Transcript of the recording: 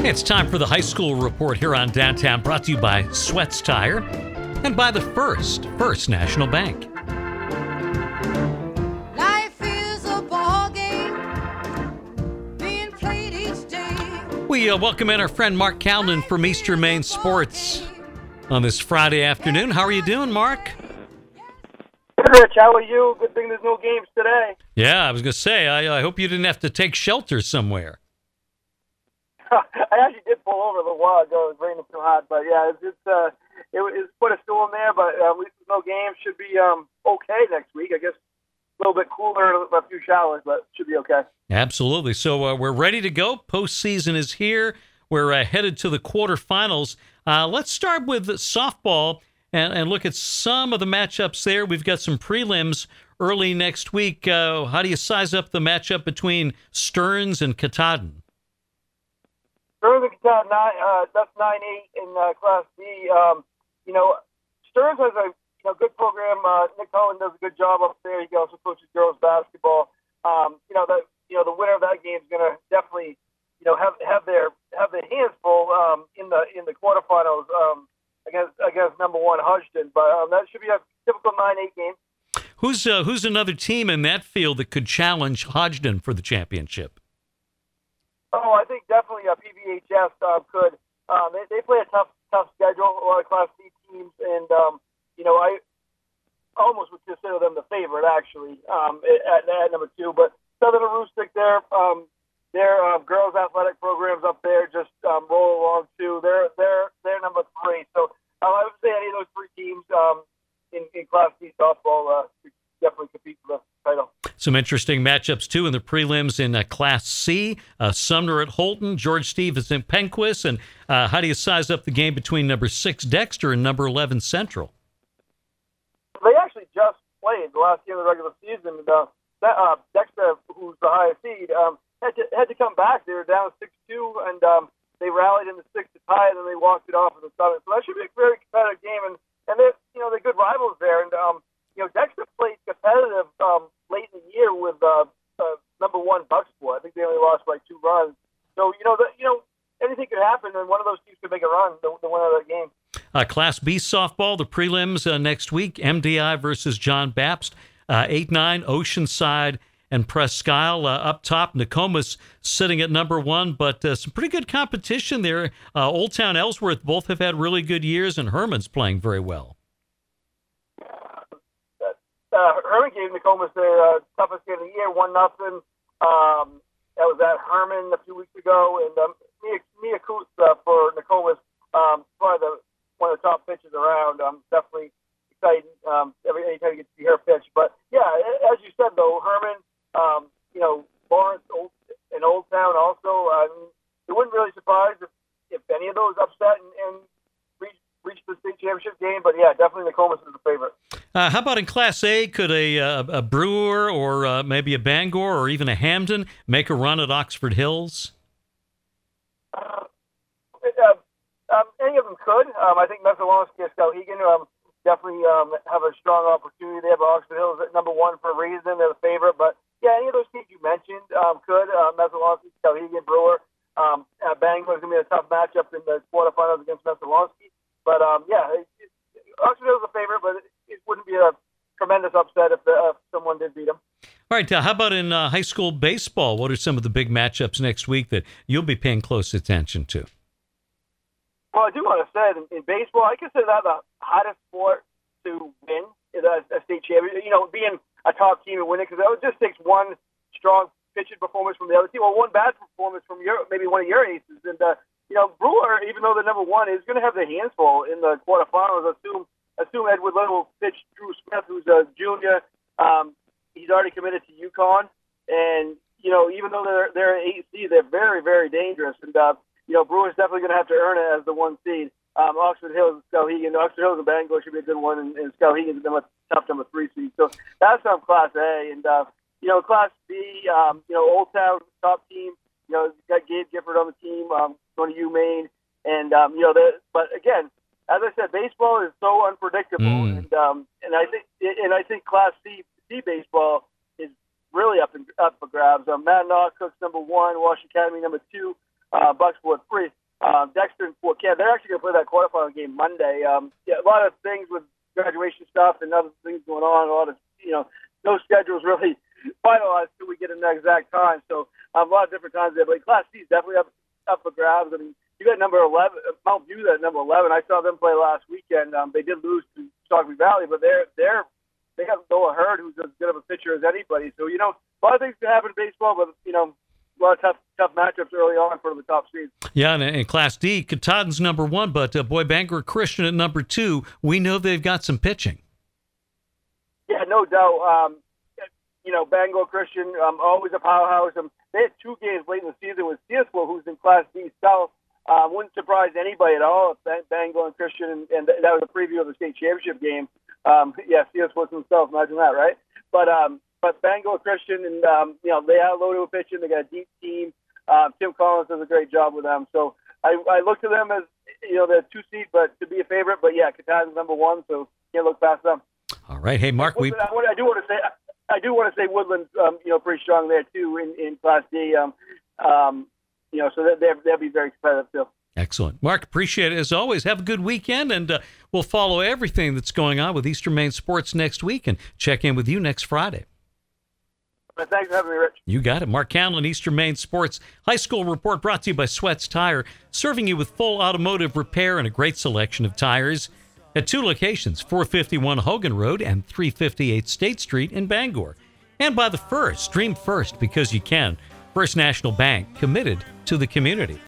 It's time for the high school report here on Downtown, brought to you by Sweats Tire and by the First National Bank. Life is a ball game being played each day. We welcome in our friend Mark Calden from Eastern Maine Sports on this Friday afternoon. How are you doing, Mark? Good, Rich. How are you? Good thing there's no games today. Yeah, I was going to say, I hope you didn't have to take shelter somewhere. I actually did pull over a little while ago. It was raining too hot, but yeah, it put a storm there. But at least there's no games. Should be okay next week. I guess a little bit cooler, a few showers, but should be okay. Absolutely. So we're ready to go. Postseason is here. We're headed to the quarterfinals. Let's start with softball and look at some of the matchups there. We've got some prelims early next week. How do you size up the matchup between Stearns and Katahdin? Stearns and Katahdin, that's 9-8 in Class D. Stearns has a good program. Nick Cohen does a good job up there. He also coaches girls basketball. The winner of that game is going to definitely have their hands full in the quarterfinals against number one Hodgdon. But that should be a typical 9-8 game. Who's another team in that field that could challenge Hodgdon for the championship? Oh, I think definitely PVHS could. They play a tough schedule, a lot of Class C teams, and I almost would consider them the favorite actually at number 2. But Southern Aroostook, their girls athletic programs up there just roll along too. They're number 3. So I would say any of those 3 teams in Class D softball could definitely compete for the title. Some interesting matchups, too, in the prelims in Class C. Sumner at Holton, George Stevens at Penquist. And how do you size up the game between number 6 Dexter and number 11 Central? They actually just played the last game of the regular season. Dexter, who's the highest seed, had to come back. They were down 6-2, and they rallied in the 6th to tie, and then they walked it off in the 7th. So that should be a very competitive game. And they're good rivals there. And Dexter played competitive late in the year with number 1 Bucksport. I think they only lost by 2 runs. So anything could happen, and one of those teams could make a run the winner of that game. Class B softball, the prelims next week. MDI versus John Bapst. 8-9 Oceanside and Presque Isle up top. Nokomis sitting at number 1, but some pretty good competition there. Old Town, Ellsworth both have had really good years, and Herman's playing very well. Herman gave Nokomis their toughest game of the year, 1-0. That was at Herman a few weeks ago, and Mia Coos for Nokomis, probably one of the top pitchers around. Definitely exciting anytime you get to see her pitch. But yeah, as you said though, Herman, Lawrence, and Old Town also. It wouldn't really surprise if any of those upset and reach the state championship game. But yeah, definitely Nokomis is the favorite. How about in Class A? Could a Brewer or maybe a Bangor or even a Hamden make a run at Oxford Hills? Any of them could. I think Messalonski and Skowhegan definitely have a strong opportunity. They have Oxford Hills at number 1 for a reason. They're the favorite. But yeah, any of those teams you mentioned could. Messalonski, Skowhegan, Brewer. Bangor is going to be a tough matchup in the quarterfinals against Messalonski. But Oxford Hills is a favorite, but it wouldn't be a tremendous upset if someone did beat them. All right, how about in high school baseball? What are some of the big matchups next week that you'll be paying close attention to? Well, I do want to say in baseball, I consider that the hottest sport to win a state championship. Being a top team and winning, because it just takes one strong pitching performance from the other team, or one bad performance from maybe one of your aces. And Brewer, even though they're number 1, is going to have their hands full in the quarterfinals. Assume Edward Little pitch Drew Smith, who's a junior. He's already committed to UConn, and even though they're an 8 seed, they're very, very dangerous. And Brewer's definitely going to have to earn it as the 1 seed. Oxford Hills, Skowhegan, Oxford Hills and Bangor should be a good one, and Skowhegan's a tough number 3 seed. So that's Class A, and Class B, Old Town top team. You've got Gabe Gifford on the team, going to UMaine, and but again, as I said, baseball is so unpredictable, and I think Class C baseball is really up for grabs. Matt Knox, number 1, Washington Academy number 2. Bucks scored 3. Dexter and Fort Camp, they're actually going to play that quarterfinal game Monday. Yeah, a lot of things with graduation stuff and other things going on. A lot of, no schedules really finalized till we get an exact time. So a lot of different times there. But Class C is definitely up for grabs. I mean, you got number 11, Mount View at number 11. I saw them play last weekend. They did lose to Stockton Valley, but they have Noah Hurd, who's as good of a pitcher as anybody. So, a lot of things can happen in baseball, but, a lot of tough matchups early on for the top seeds. Yeah, and in Class D, Katahdin's number 1, but boy, Bangor Christian at number 2. We know they've got some pitching. Yeah, no doubt. Bangor Christian, always a powerhouse. They had 2 games late in the season with Searsville, who's in Class D South. Wouldn't surprise anybody at all if Bangor and Christian, and that was a preview of the state championship game. Searsville himself, imagine that, right? But Bangor Christian, and they are loaded with pitching. They got a deep team. Tim Collins does a great job with them. So I look to them as they're 2 seed, but to be a favorite. But yeah, Katahdin's number 1, so can't look past them. All right, hey Mark, I do want to say Woodland's pretty strong there too in Class D. So they'll be very competitive too. Excellent. Mark, appreciate it. As always, have a good weekend, and we'll follow everything that's going on with Eastern Maine Sports next week and check in with you next Friday. Thanks for having me, Rich. You got it. Mark Canlin, Eastern Maine Sports High School Report, brought to you by Sweats Tire, serving you with full automotive repair and a great selection of tires at 2 locations, 451 Hogan Road and 358 State Street in Bangor. And by the First, dream first because you can. First National Bank, committed to the community.